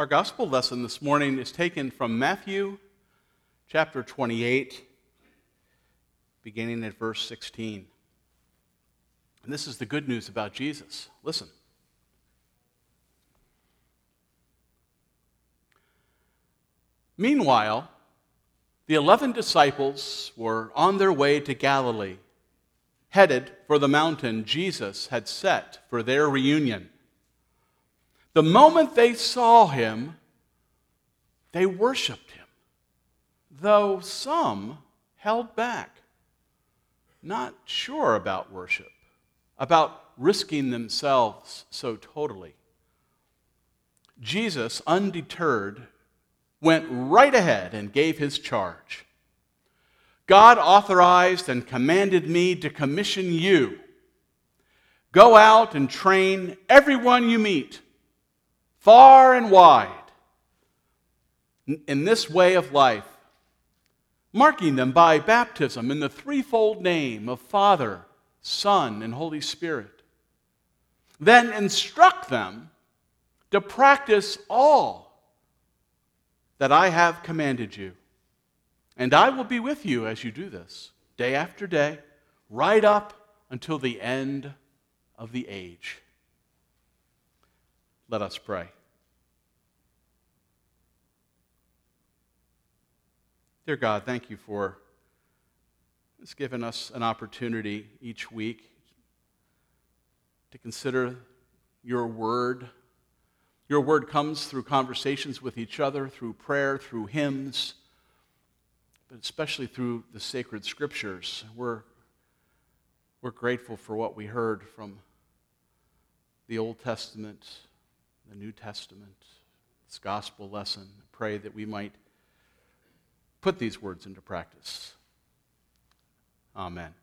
Our gospel lesson this morning is taken from Matthew chapter 28, beginning at verse 16. And this is the good news about Jesus. Listen. Meanwhile, the 11 disciples were on their way to Galilee, headed for the mountain Jesus had set for their reunion. The moment they saw him, they worshiped him, though some held back, not sure about worship, about risking themselves so totally. Jesus, undeterred, went right ahead and gave his charge. God authorized and commanded me to commission you. Go out and train everyone you meet, far and wide, in this way of life, marking them by baptism in the threefold name of Father, Son, and Holy Spirit. Then instruct them to practice all that I have commanded you. And I will be with you as you do this, day after day, right up until the end of the age. Let us pray. Dear God, thank you for just giving us an opportunity each week to consider your word. Your word comes through conversations with each other, through prayer, through hymns, but especially through the sacred scriptures. We're grateful for what we heard from the Old Testament, the New Testament, this gospel lesson. Pray that we might put these words into practice. Amen.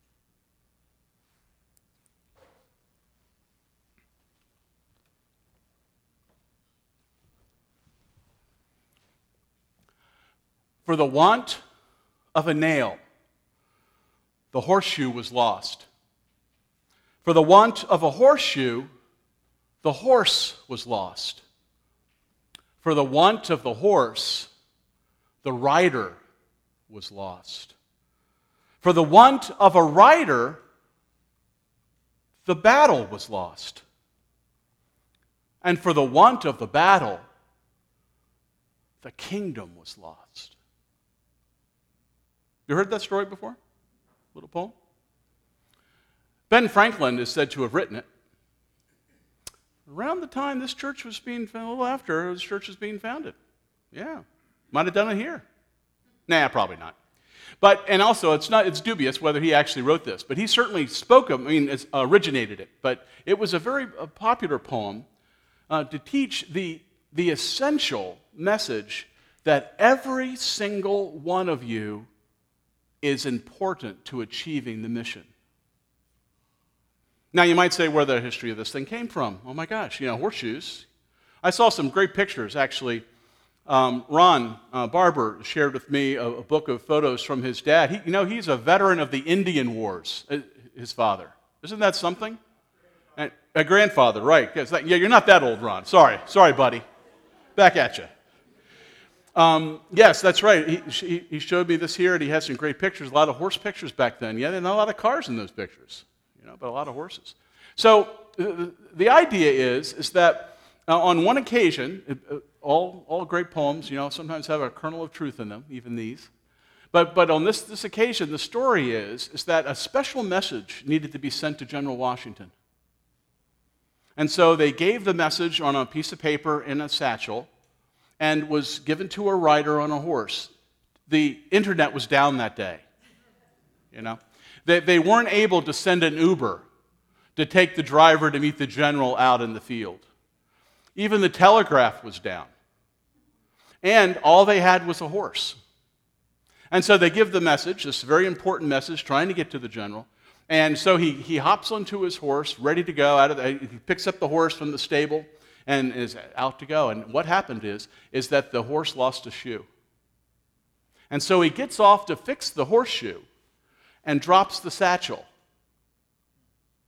For the want of a nail, the horseshoe was lost. For the want of a horseshoe, the horse was lost. For the want of the horse, the rider was lost. For the want of a rider, the battle was lost. And for the want of the battle, the kingdom was lost. You heard that story before? Little poem? Ben Franklin is said to have written it around the time this church was being founded, a little after this church was being founded. Yeah. Might have done it here. Nah, probably not. And also, it's dubious whether he actually wrote this, but he certainly originated it. But it was a very popular poem to teach the essential message that every single one of you is important to achieving the mission. Now, you might say where the history of this thing came from. Oh my gosh, horseshoes. I saw some great pictures, actually. Ron Barber shared with me a book of photos from his dad. He's a veteran of the Indian Wars, his father. Isn't that something? A grandfather, right. Yeah, you're not that old, Ron. Sorry, buddy. Back at you. Yes, that's right. He showed me this here, and he has some great pictures, a lot of horse pictures back then. Yeah, there's not a lot of cars in those pictures, but a lot of horses. So the idea is that on one occasion, all great poems, sometimes have a kernel of truth in them, even these. But on this occasion, the story is that a special message needed to be sent to General Washington. And so they gave the message on a piece of paper in a satchel and was given to a rider on a horse. The internet was down that day. They weren't able to send an Uber to take the driver to meet the general out in the field. Even the telegraph was down. And all they had was a horse. And so they give the message, this very important message, trying to get to the general. And so he hops onto his horse, ready to go. He picks up the horse from the stable and is out to go. And what happened is that the horse lost a shoe. And so he gets off to fix the horseshoe and drops the satchel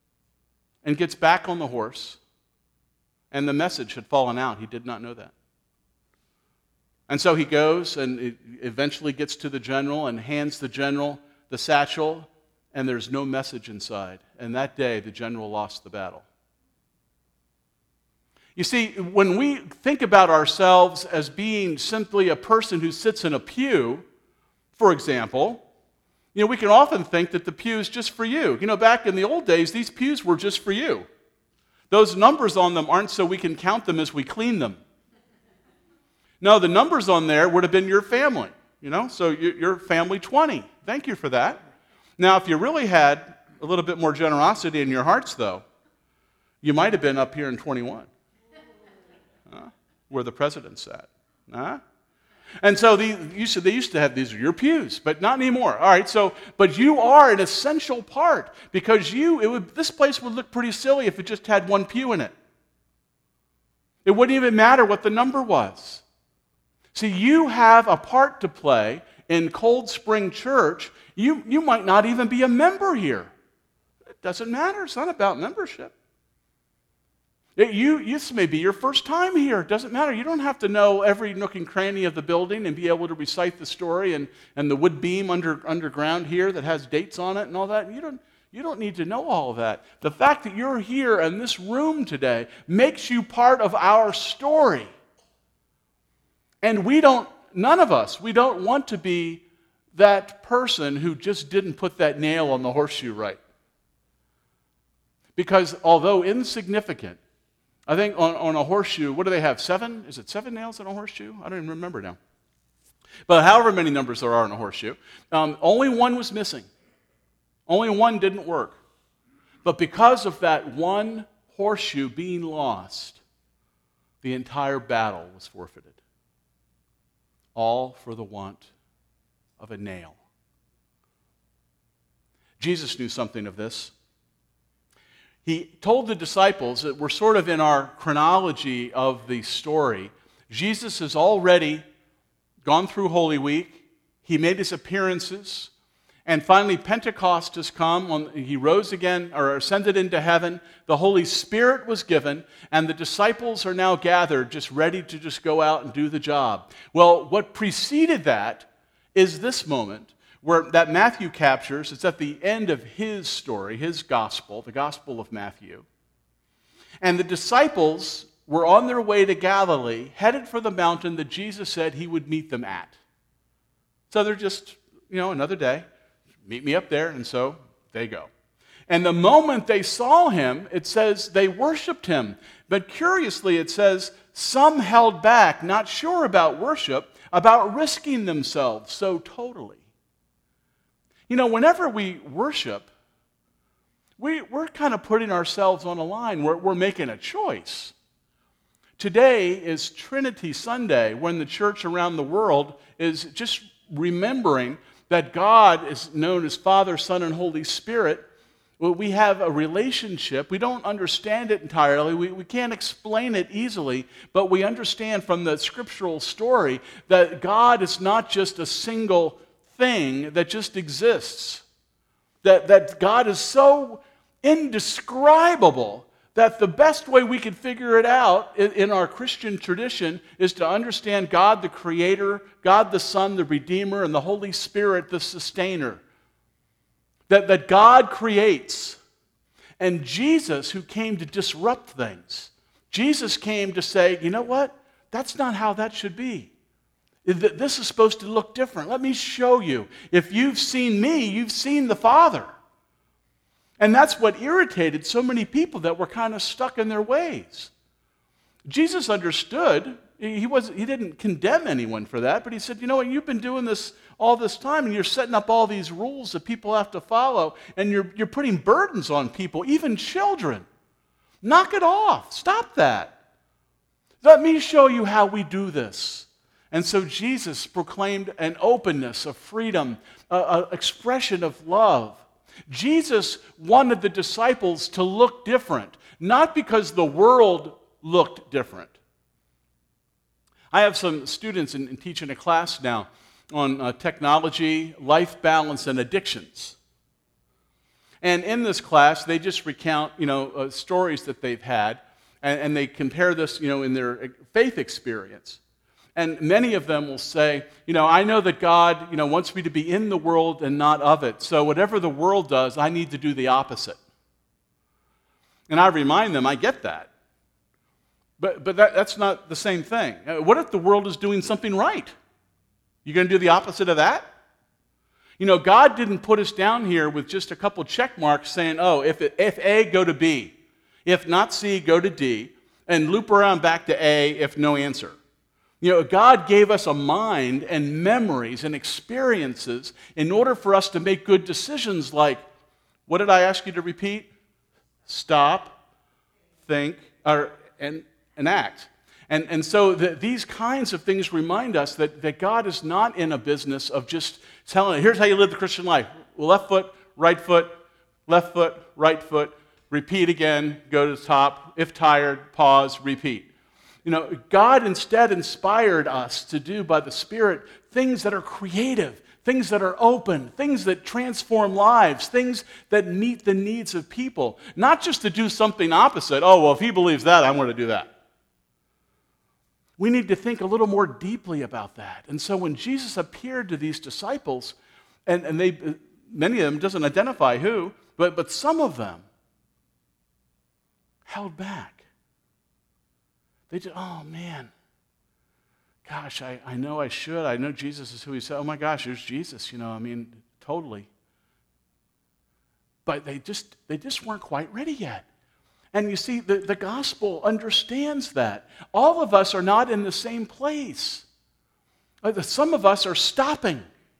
and gets back on the horse. And the message had fallen out. He did not know that. And so he goes and eventually gets to the general and hands the general the satchel, and there's no message inside. And that day, the general lost the battle. You see, when we think about ourselves as being simply a person who sits in a pew, for example, we can often think that the pew is just for you. Back in the old days, these pews were just for you. Those numbers on them aren't so we can count them as we clean them. No, the numbers on there would have been your family, so your family 20. Thank you for that. Now, if you really had a little bit more generosity in your hearts, though, you might have been up here in 21, where the president sat. And so they used to have, these are your pews, but not anymore. All right, but you are an essential part, because this place would look pretty silly if it just had one pew in it. It wouldn't even matter what the number was. See, you have a part to play in Cold Spring Church. You might not even be a member here. It doesn't matter. It's not about membership. This may be your first time here. It doesn't matter. You don't have to know every nook and cranny of the building and be able to recite the story and the wood beam underground here that has dates on it and all that. You don't need to know all of that. The fact that you're here in this room today makes you part of our story. And none of us want to be that person who just didn't put that nail on the horseshoe right. Because although insignificant, I think on a horseshoe, what do they have, 7? Is it 7 nails on a horseshoe? I don't even remember now. But however many numbers there are on a horseshoe, only one was missing. Only one didn't work. But because of that one horseshoe being lost, the entire battle was forfeited. All for the want of a nail. Jesus knew something of this. He told the disciples that we're sort of in our chronology of the story. Jesus has already gone through Holy Week. He made his appearances. And finally, Pentecost has come. He rose again, or ascended into heaven. The Holy Spirit was given, and the disciples are now gathered, just ready to just go out and do the job. Well, what preceded that is this moment, where that Matthew captures. It's at the end of his story, his gospel, the Gospel of Matthew. And the disciples were on their way to Galilee, headed for the mountain that Jesus said he would meet them at. So they're just, another day. Meet me up there, and so they go. And the moment they saw him, it says they worshiped him. But curiously, it says some held back, not sure about worship, about risking themselves so totally. Whenever we worship, we're kind of putting ourselves on a line. We're making a choice. Today is Trinity Sunday, when the church around the world is just remembering that God is known as Father, Son, and Holy Spirit. Well, we have a relationship. We don't understand it entirely. We can't explain it easily, but we understand from the scriptural story that God is not just a single thing that just exists. That God is so indescribable that the best way we can figure it out in our Christian tradition is to understand God the Creator, God the Son, the Redeemer, and the Holy Spirit, the Sustainer. That God creates. And Jesus, who came to disrupt things, Jesus came to say, you know what? That's not how that should be. This is supposed to look different. Let me show you. If you've seen me, you've seen the Father. And that's what irritated so many people that were kind of stuck in their ways. Jesus understood. He didn't condemn anyone for that, but he said, you know what, you've been doing this all this time, and you're setting up all these rules that people have to follow, and you're putting burdens on people, even children. Knock it off. Stop that. Let me show you how we do this. And so Jesus proclaimed an openness, a freedom, an expression of love. Jesus wanted the disciples to look different, not because the world looked different. I have some students in teaching a class now on technology, life balance, and addictions. And in this class, they just recount, stories that they've had, and they compare this, in their faith experience. And many of them will say, I know that God, wants me to be in the world and not of it. So whatever the world does, I need to do the opposite. And I remind them, I get that. But that's not the same thing. What if the world is doing something right? You going to do the opposite of that? God didn't put us down here with just a couple check marks saying, if A, go to B. If not C, go to D. And loop around back to A if no answer. God gave us a mind and memories and experiences in order for us to make good decisions like, what did I ask you to repeat? Stop, think, and act. And so these kinds of things remind us that God is not in a business of just telling, here's how you live the Christian life. Left foot, right foot, repeat again, go to the top. If tired, pause, repeat. God instead inspired us to do by the Spirit things that are creative, things that are open, things that transform lives, things that meet the needs of people. Not just to do something opposite. If he believes that, I'm going to do that. We need to think a little more deeply about that. And so when Jesus appeared to these disciples, and many of them, doesn't identify who, but some of them held back. They did, man, gosh, I know I should. I know Jesus is who he said. Oh my gosh, there's Jesus, totally. But they just weren't quite ready yet. And you see, the gospel understands that. All of us are not in the same place. Some of us are stopping.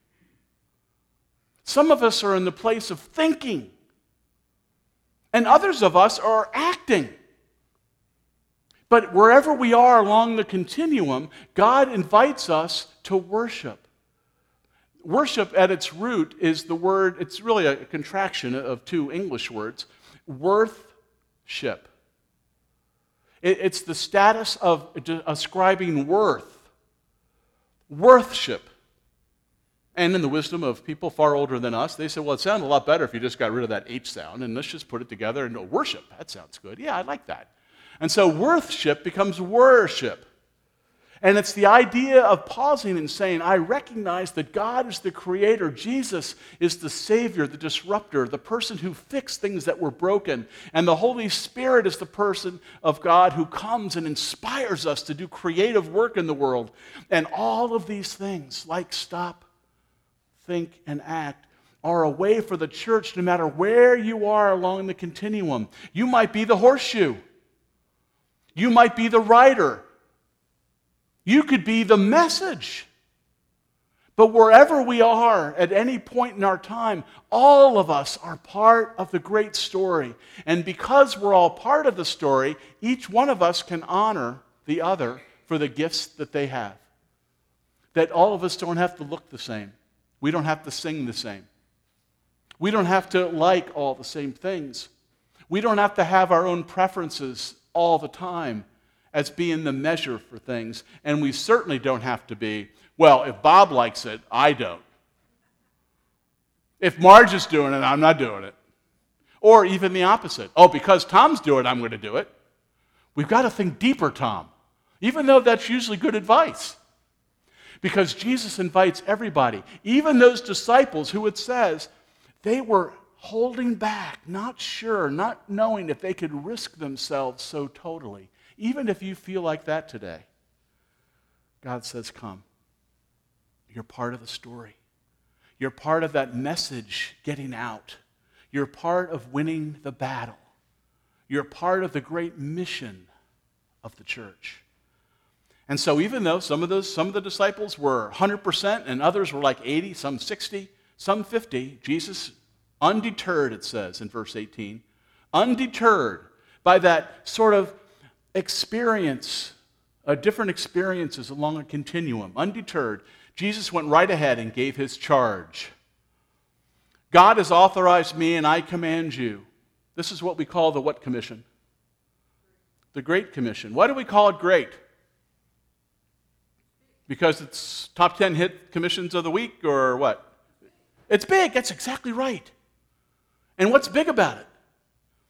Some of us are in the place of thinking. And others of us are acting. But wherever we are along the continuum, God invites us to worship. Worship at its root is the word, it's really a contraction of two English words, worthship. It's the status of ascribing worth. Worthship. And in the wisdom of people far older than us, they said, well, it sounded a lot better if you just got rid of that H sound, and let's just put it together and worship. That sounds good. Yeah, I like that. And so worthship becomes worship. And it's the idea of pausing and saying, I recognize that God is the creator. Jesus is the savior, the disruptor, the person who fixed things that were broken. And the Holy Spirit is the person of God who comes and inspires us to do creative work in the world. And all of these things, like stop, think, and act, are a way for the church, no matter where you are along the continuum. You might be the horseshoe. You might be the writer. You could be the message. But wherever we are at any point in our time, all of us are part of the great story. And because we're all part of the story, each one of us can honor the other for the gifts that they have. That all of us don't have to look the same. We don't have to sing the same. We don't have to like all the same things. We don't have to have our own preferences all the time as being the measure for things. And we certainly don't have to be, well, if Bob likes it, I don't. If Marge is doing it, I'm not doing it. Or even the opposite. Because Tom's doing it, I'm going to do it. We've got to think deeper, Tom, even though that's usually good advice. Because Jesus invites everybody, even those disciples who it says they were holding back, not sure, not knowing if they could risk themselves so totally. Even if you feel like that today, God says, come. You're part of the story. You're part of that message getting out. You're part of winning the battle. You're part of the great mission of the church. And so even though some of the disciples were 100% and others were like 80, some 60, some 50, Jesus, undeterred, it says in verse 18, undeterred by that sort of experience, different experiences along a continuum, undeterred, Jesus went right ahead and gave his charge. God has authorized me and I command you. This is what we call the what commission? The Great Commission. Why do we call it great? Because it's top 10 hit commissions of the week or what? It's big. That's exactly right. And what's big about it?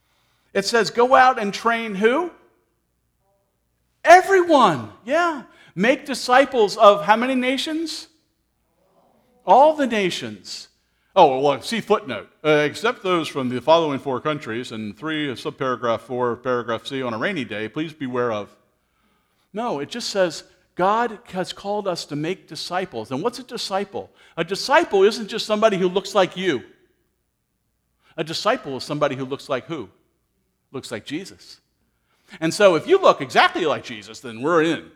It says go out and train who? Everyone. Yeah. Make disciples of how many nations? All the nations. Oh, well, see footnote. Except those from the following 4 countries, and 3 of subparagraph 4, paragraph C, on a rainy day, please beware of. No, it just says God has called us to make disciples. And what's a disciple? A disciple isn't just somebody who looks like you. A disciple is somebody who looks like who? Looks like Jesus. And so if you look exactly like Jesus, then we're in.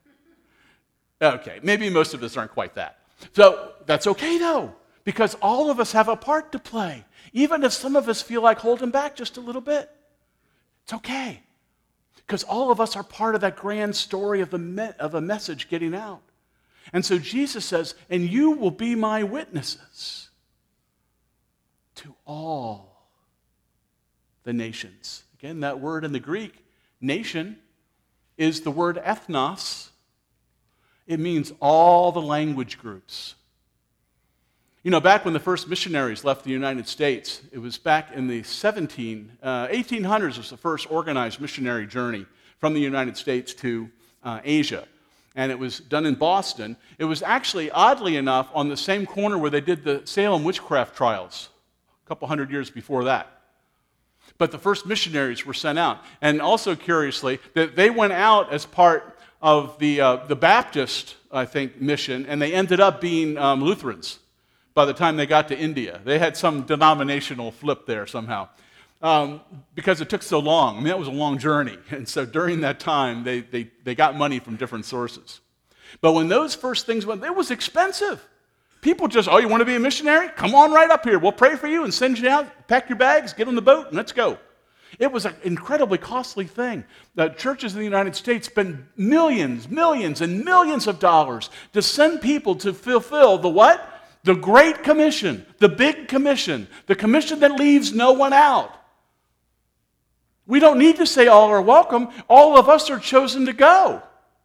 Okay, maybe most of us aren't quite that. So that's okay though, because all of us have a part to play. Even if some of us feel like holding back just a little bit, it's okay. Because all of us are part of that grand story of a message getting out. And so Jesus says, and you will be my witnesses to all the nations. Again, that word in the Greek, nation, is the word ethnos. It means all the language groups. You know, back when the first missionaries left the United States, it was back in the 1800s was the first organized missionary journey from the United States to Asia. And it was done in Boston. It was actually, oddly enough, on the same corner where they did the Salem witchcraft trials, a couple hundred years before that. But the first missionaries were sent out. And also, curiously, that they went out as part of the Baptist, I think, mission, and they ended up being Lutherans by the time they got to India. They had some denominational flip there somehow because it took so long. I mean, that was a long journey. And so during that time, they got money from different sources. But when those first things went, it was expensive. People just, oh, you want to be a missionary? Come on right up here. We'll pray for you and send you out. Pack your bags, get on the boat, and let's go. It was an incredibly costly thing. The churches in the United States spend millions, and millions of dollars to send people to fulfill the what? The Great Commission, the Big Commission, the commission that leaves no one out. We don't need to say all are welcome. All of us are chosen to go.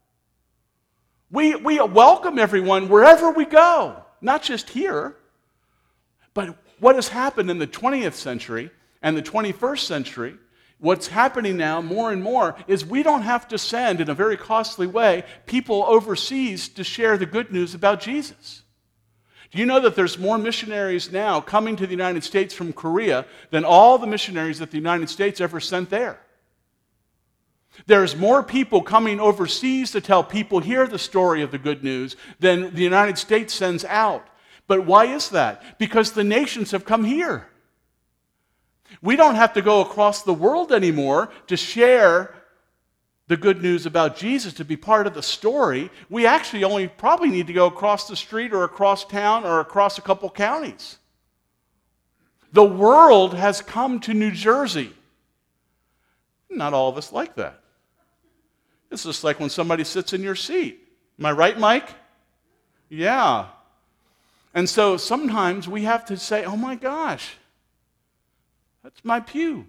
We welcome everyone wherever we go, not just here. But what has happened in the 20th century and the 21st century, what's happening now more and more is we don't have to send, in a very costly way, people overseas to share the good news about Jesus. Do you know that there's more missionaries now coming to the United States from Korea than all the missionaries that the United States ever sent there? There's more people coming overseas to tell people here the story of the good news than the United States sends out. But why is that? Because the nations have come here. We don't have to go across the world anymore to share the good news about Jesus, to be part of the story. We actually only probably need to go across the street or across town or across a couple counties. The world has come to New Jersey. Not all of us like that. It's just like when somebody sits in your seat. Am I right, Mike? Yeah. And so sometimes we have to say, oh my gosh, that's my pew.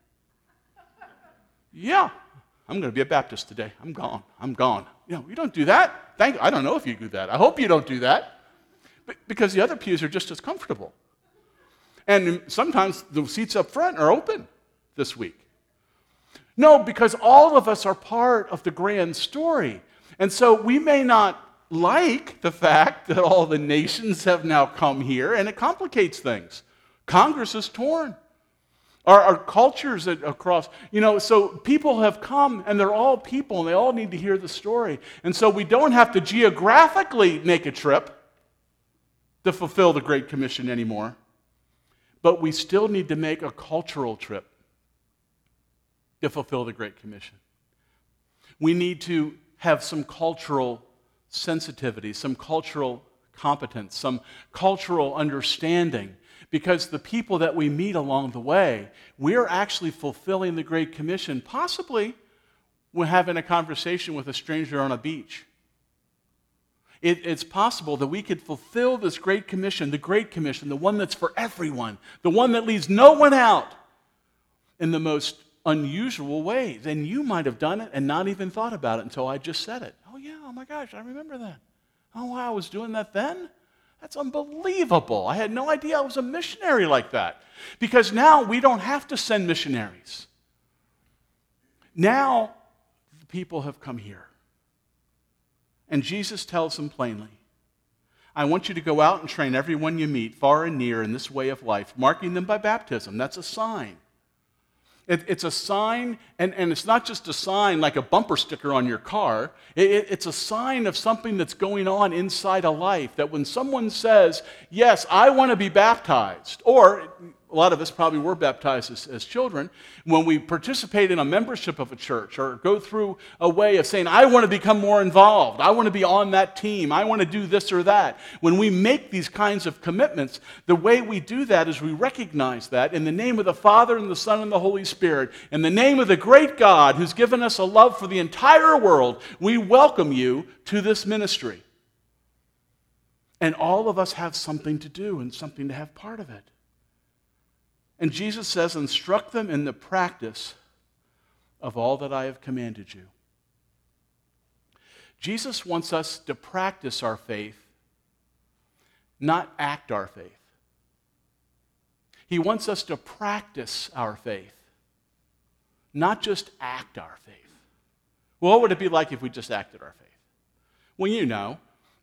Yeah, I'm going to be a Baptist today. I'm gone. You know, you don't do that. I don't know if you do that. I hope you don't do that. Because the other pews are just as comfortable. And sometimes the seats up front are open this week. No, because all of us are part of the grand story. And so we may not like the fact that all the nations have now come here, and it complicates things. Congress is torn. Our cultures across, so people have come, and they're all people, and they all need to hear the story. And so we don't have to geographically make a trip to fulfill the Great Commission anymore, but we still need to make a cultural trip to fulfill the Great Commission. We need to have some cultural sensitivity, some cultural competence, some cultural understanding, because the people that we meet along the way, we're actually fulfilling the Great Commission. Possibly we're having a conversation with a stranger on a beach. It's possible that we could fulfill this Great Commission, the one that's for everyone, the one that leaves no one out, in the most unusual ways. And you might have done it and not even thought about it until I just said it. Oh yeah, oh my gosh, I remember that. Oh wow, I was doing that then? That's unbelievable. I had no idea I was a missionary like that. Because now we don't have to send missionaries. Now the people have come here. And Jesus tells them plainly, I want you to go out and train everyone you meet, far and near, in this way of life, marking them by baptism. That's a sign. It's a sign, and it's not just a sign like a bumper sticker on your car. It's a sign of something that's going on inside a life, that when someone says, yes, I want to be baptized, or a lot of us probably were baptized as children, when we participate in a membership of a church or go through a way of saying, I want to become more involved, I want to be on that team, I want to do this or that. When we make these kinds of commitments, the way we do that is we recognize that in the name of the Father and the Son and the Holy Spirit, in the name of the great God who's given us a love for the entire world, we welcome you to this ministry. And all of us have something to do and something to have part of it. And Jesus says, instruct them in the practice of all that I have commanded you. Jesus wants us to practice our faith, not act our faith. He wants us to practice our faith, not just act our faith. Well, what would it be like if we just acted our faith? Well, you know,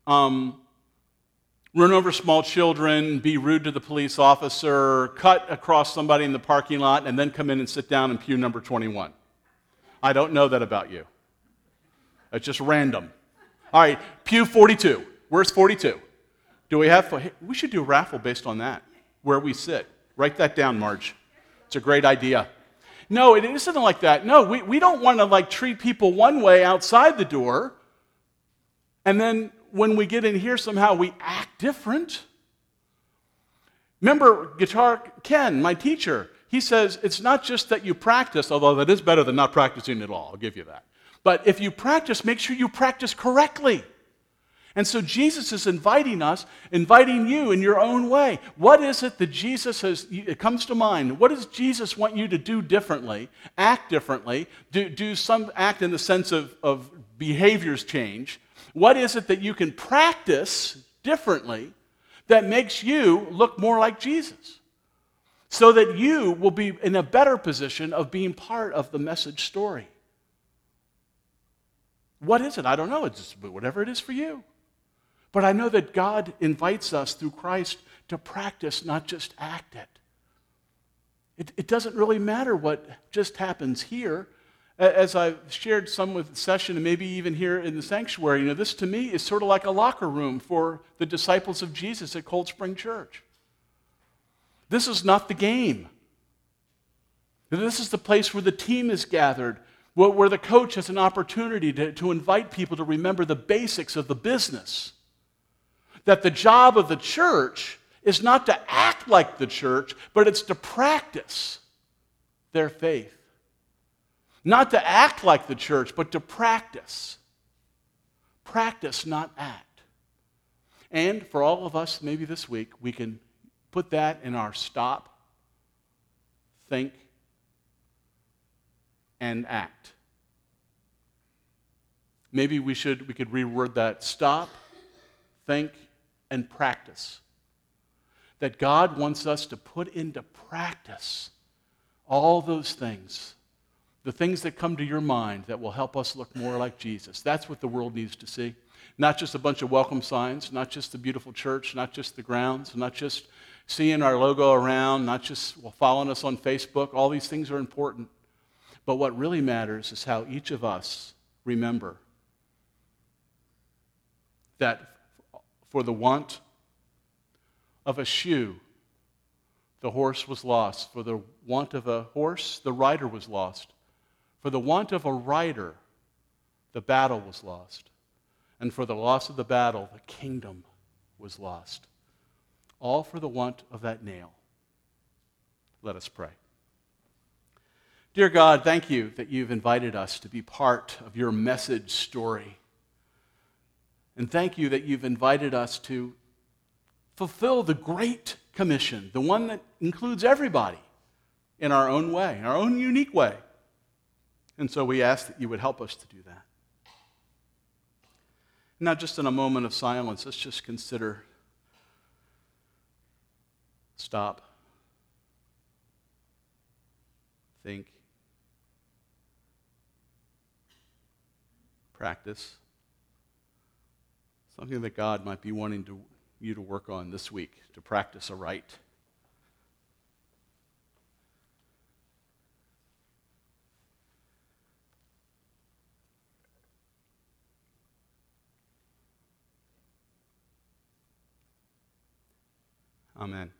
run over small children, be rude to the police officer, cut across somebody in the parking lot, and then come in and sit down in pew number 21. I don't know that about you. It's just random. All right, pew 42. Where's 42? Do we have? We should do a raffle based on that, where we sit. Write that down, Marge. It's a great idea. No, it isn't like that. No, we don't want to treat people one way outside the door, and then when we get in here, somehow we act different. Remember, Guitar Ken, my teacher, he says it's not just that you practice, although that is better than not practicing at all, I'll give you that. But if you practice, make sure you practice correctly. And so Jesus is inviting you in your own way. What is it that Jesus has, it comes to mind, what does Jesus want you to do differently, act differently, do some act in the sense of behaviors change? What is it that you can practice differently that makes you look more like Jesus, so that you will be in a better position of being part of the message story? What is it? I don't know. It's just whatever it is for you. But I know that God invites us through Christ to practice, not just act it. It doesn't really matter what just happens here. As I've shared some with the session and maybe even here in the sanctuary, this to me is sort of like a locker room for the disciples of Jesus at Cold Spring Church. This is not the game. This is the place where the team is gathered, where the coach has an opportunity to invite people to remember the basics of the business. That the job of the church is not to act like the church, but it's to practice their faith. Not to act like the church, but to practice. Practice, not act. And for all of us, maybe this week, we can put that in our stop, think, and act. Maybe we could reword that: stop, think, and practice. That God wants us to put into practice all those things. The things that come to your mind that will help us look more like Jesus. That's what the world needs to see. Not just a bunch of welcome signs, not just the beautiful church, not just the grounds, not just seeing our logo around, not just following us on Facebook. All these things are important. But what really matters is how each of us remember that for the want of a shoe, the horse was lost. For the want of a horse, the rider was lost. For the want of a rider, the battle was lost. And for the loss of the battle, the kingdom was lost. All for the want of that nail. Let us pray. Dear God, thank you that you've invited us to be part of your message story. And thank you that you've invited us to fulfill the Great Commission, the one that includes everybody in our own way, in our own unique way. And so we ask that you would help us to do that. Now, just in a moment of silence, let's just consider, stop, think, practice, Something that God might be wanting you to work on this week, to practice aright. Amen.